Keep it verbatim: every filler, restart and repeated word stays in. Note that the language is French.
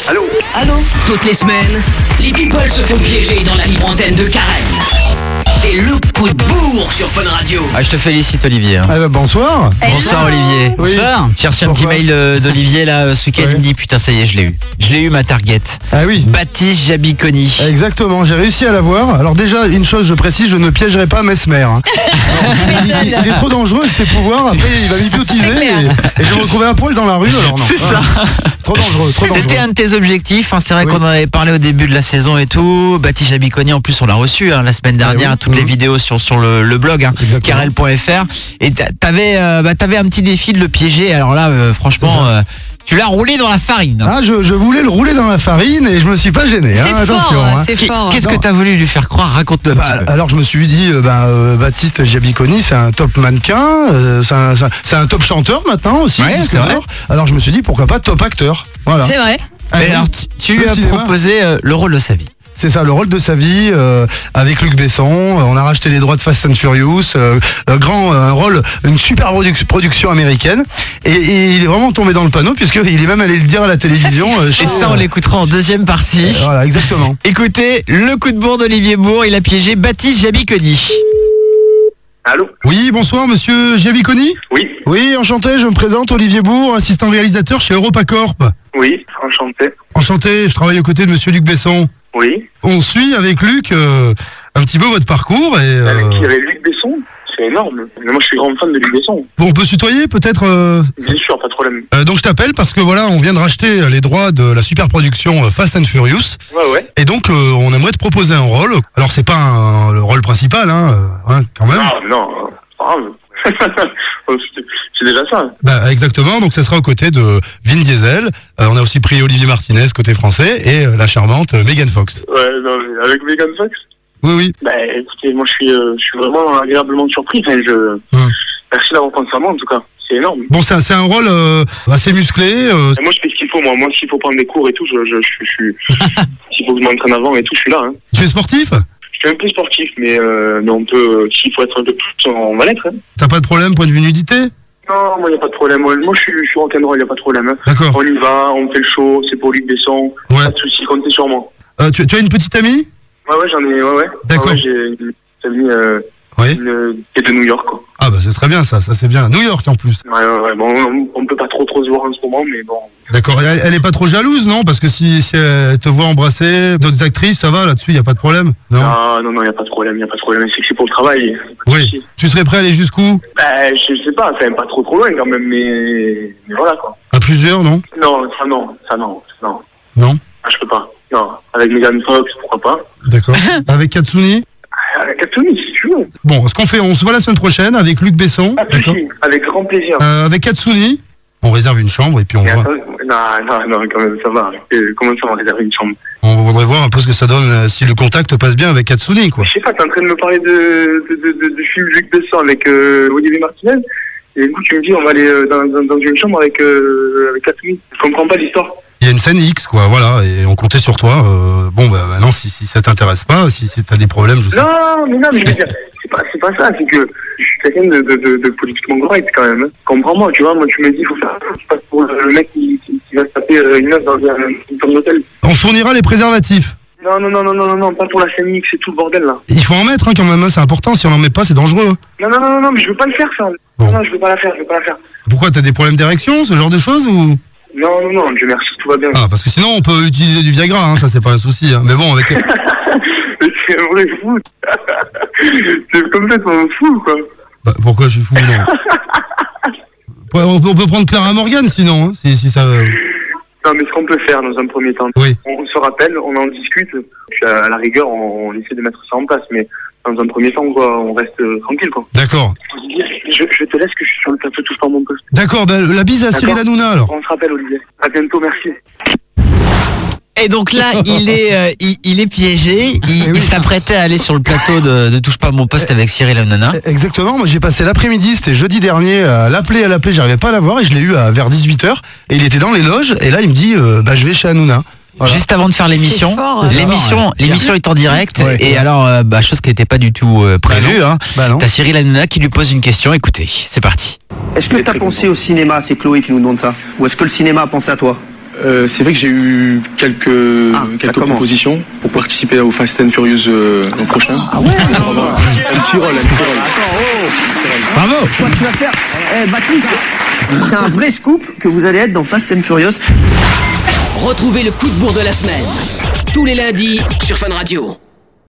Allô? Allô? Toutes les semaines, les people se font piéger dans la libre antenne de Karen. C'est le coup de bourre sur Fun Radio. Ah, je te félicite, Olivier. Hein. Ah bah, bonsoir. Bonsoir, Olivier. Oui. Bonsoir. J'ai reçu un petit Pourquoi mail euh, d'Olivier là ce week-end. Ouais. Il me dit putain, ça y est, je l'ai eu. Je l'ai eu, ma target. Ah oui. Baptiste Jabiconi. Exactement, j'ai réussi à l'avoir. Alors déjà, une chose, je précise, je ne piégerai pas Mesmer. Hein. il, il- il est trop dangereux avec ses pouvoirs. Après, il va m'hypnotiser et, et je vais me retrouver à poil dans la rue. Alors non. C'est ça. Trop dangereux, trop dangereux. C'était un de tes objectifs, hein. C'est vrai Oui. qu'on en avait parlé au début de la saison et tout. Baptiste Jabiconi, en plus on l'a reçu hein, la semaine dernière, oui. toutes Mmh. les vidéos sur, sur le, le blog, hein, Exactement. karel point f r. Et t'a- t'avais, euh, bah, t'avais un petit défi de le piéger. Alors là, euh, franchement, euh, tu l'as roulé dans la farine. Ah, je, je voulais le rouler dans la farine et je me suis pas gêné. Hein, C'est attention. fort, hein. c'est Qu'est- fort. Qu'est-ce que Non. t'as voulu lui faire croire? Raconte-le un Bah, petit peu. alors je me suis dit, euh, bah, euh, Baptiste Jabiconi, c'est un top mannequin, euh, c'est un, c'est un- c'est un top chanteur maintenant aussi. Ouais, disque c'est vrai. d'or. Alors je me suis dit, pourquoi pas top acteur. Voilà. C'est vrai. Ah Mais oui. alors, tu, tu lui Le as cinéma. proposé euh, le rôle de sa vie. C'est ça, le rôle de sa vie euh, avec Luc Besson. Euh, on a racheté les droits de Fast and Furious. Euh, un grand euh, un rôle, une super produ- production américaine. Et, et il est vraiment tombé dans le panneau puisqu'il est même allé le dire à la télévision. euh, Et chez- ça, on l'écoutera en deuxième partie. Euh, Voilà, exactement. Écoutez, le coup de bourre d'Olivier Bourg, il a piégé Baptiste Jabiconi. Allô? Oui, bonsoir, monsieur Jabiconi. Oui? Oui, enchanté, je me présente, Olivier Bourg, assistant réalisateur chez EuropaCorp. Oui, enchanté. Enchanté, je travaille aux côtés de monsieur Luc Besson. Oui? On suit avec Luc euh, un petit peu votre parcours et euh, Avec qui? Avec Luc Besson? C'est énorme. Mais moi, je suis grand fan de Luc Besson. bon, on peut se tutoyer peut-être euh, Bien sûr, pas de problème. euh, donc je t'appelle parce que voilà, on vient de racheter les droits de la super production euh, Fast and Furious Ouais, ouais. et donc euh, on aimerait te proposer un rôle. Alors c'est pas un- le rôle principal hein, euh, hein, quand même. Ah, non, c'est pas grave. C'est- C'est déjà ça. Bah, exactement, donc ça sera aux côtés de Vin Diesel. Euh, on a aussi pris Olivier Martinez côté français et euh, la charmante euh, Megan Fox. Ouais, non, mais avec Megan Fox? Oui oui. Bah, écoutez, moi, je suis, euh, je suis vraiment agréablement surpris. Enfin, je... Hum. Merci d'avoir pensé à moi, en tout cas. C'est énorme. Bon, c'est un, c'est un rôle euh, assez musclé. euh, Et moi, je fais ce qu'il faut, moi. Moi, s'il faut prendre des cours et tout, je, je, je, je suis... S'il faut que je m'entraîne avant et tout, je suis là, hein. tu es sportif? Je suis un peu sportif, mais, euh, mais on peut... S'il faut être un peu plus, on va l'être, hein. T'as pas de problème point de vue nudité? Non, moi, il n'y a pas de problème. Moi, moi, je suis, je suis rock'n'roll, il n'y a pas de problème, hein. D'accord. On y va, on fait le show, c'est pour Luc Besson. Ouais. Pas de soucis, comptez sur moi. Euh, tu, tu as une petite amie? Ouais, ouais, j'en ai, ouais, ouais. D'accord. Ouais, ouais, j'ai une amie, euh, Oui. une, qui est de New York, quoi. Ah bah c'est très bien ça, ça c'est bien. New York en plus. Ouais, ouais, ouais. Bon, on, on peut pas trop, trop se voir en ce moment, mais bon. D'accord. Elle, elle est pas trop jalouse, non? Parce que si, si elle te voit embrasser d'autres actrices, ça va là-dessus, y a pas de problème? Non. Ah, non, non, il n'y a pas de problème, il n'y a pas de problème. C'est que c'est pour le travail. y a pas de Oui. souci. Tu serais prêt à aller jusqu'où? Bah, je sais pas, c'est même pas trop, trop loin quand même, mais, mais voilà, quoi. À plusieurs, non? Non, ça non, ça non, non. Non. Ah, je peux pas. Non. Avec Megan Fox, pourquoi pas. D'accord. Avec Katsuni? Avec Katsuni, si tu veux. Bon, ce qu'on fait, on se voit la semaine prochaine avec Luc Besson. Pas de D'accord. souci, avec grand plaisir. Euh, avec Katsuni, on réserve une chambre et puis on Mais voit. attends, non, non, non, quand même, ça va. Euh, comment ça, on va réserver une chambre? On voudrait voir un peu ce que ça donne euh, si le contact passe bien avec Katsuni, quoi. Je sais pas, t'es en train de me parler de, de, de, de, du film Luc Besson avec euh, Olivier Martinez. Et du coup, tu me dis, on va aller euh, dans, dans, dans une chambre avec, euh, avec Katsuni. Je comprends pas l'histoire. Il y a une scène X, quoi, voilà, et on comptait sur toi. Euh, bon, bah, maintenant, si, si ça t'intéresse pas, si, si t'as des problèmes, je sais. Non, mais non, mais je veux dire, c'est pas, c'est pas ça, c'est que je suis quelqu'un de, de, de, de politiquement correct quand même. Hein. Comprends-moi, tu vois, moi tu me dis, il faut faire ça, c'est pas pour le mec qui, qui, qui va se taper euh, une meuf dans un, une chambre d'hôtel. On fournira les préservatifs. Non, non, non, non, non, non, non, pas pour la scène X, c'est tout le bordel là. Il faut en mettre, hein, quand même, hein, c'est important. Si on en met pas, c'est dangereux. Non, non, non, non, non, mais je veux pas le faire ça. Bon. Non, je veux pas la faire, je veux pas la faire. Pourquoi, t'as des problèmes d'érection, ce genre de choses, ou? Non, non, non, Dieu merci, tout va bien. Ah, parce que sinon, on peut utiliser du Viagra, hein, ça, c'est pas un souci, hein. Mais bon, avec. Mais c'est un vrai fou. C'est complètement fou, quoi. Bah, pourquoi je suis fou, non? Ouais, on, peut, on peut prendre Clara Morgan, sinon, hein, si, si ça. Non, mais ce qu'on peut faire dans un premier temps, Oui. on se rappelle, on en discute, puis à la rigueur, on, on essaie de mettre ça en place, mais dans un premier temps, quoi, on reste euh, tranquille, quoi. D'accord. Je, je te laisse que je suis sur le plateau, touche pas mon poste. D'accord, bah, la bise à D'accord. Cyril Hanouna, alors. On se rappelle, Olivier. À bientôt, merci. Et donc là, il est, euh, il, il est piégé. Il, Eh oui. il s'apprêtait à aller sur le plateau de, de Touche pas à mon poste avec Cyril Hanouna. Exactement, moi j'ai passé l'après-midi, c'était jeudi dernier, à l'appeler, à l'appeler, j'arrivais pas à l'avoir et je l'ai eu à vers dix-huit heures et il était dans les loges et là il me dit euh, bah je vais chez Hanouna. Voilà. Juste avant de faire l'émission, C'est fort, c'est l'émission, fort, ouais. l'émission est en direct. Ouais. Et alors, euh, bah, chose qui n'était pas du tout euh, prévue. Bah non. Hein. Bah non. T'as Cyril Hanouna qui lui pose une question. Écoutez, c'est parti. Est-ce que Il est t'as très pensé au cinéma? C'est Chloé qui nous demande ça. Ou est-ce que le cinéma a pensé à toi? Euh, c'est vrai que j'ai eu quelques, Ah, ça quelques commence. propositions pour participer au Fast and Furious euh, l'an prochain. Ah ouais. Un petit rôle, un petit rôle. Attends, oh. Bravo. Quoi tu vas faire? Eh Baptiste, c'est un vrai scoop que vous allez être dans Fast and Furious. Retrouvez le coup de bourre de la semaine tous les lundis sur Fun Radio.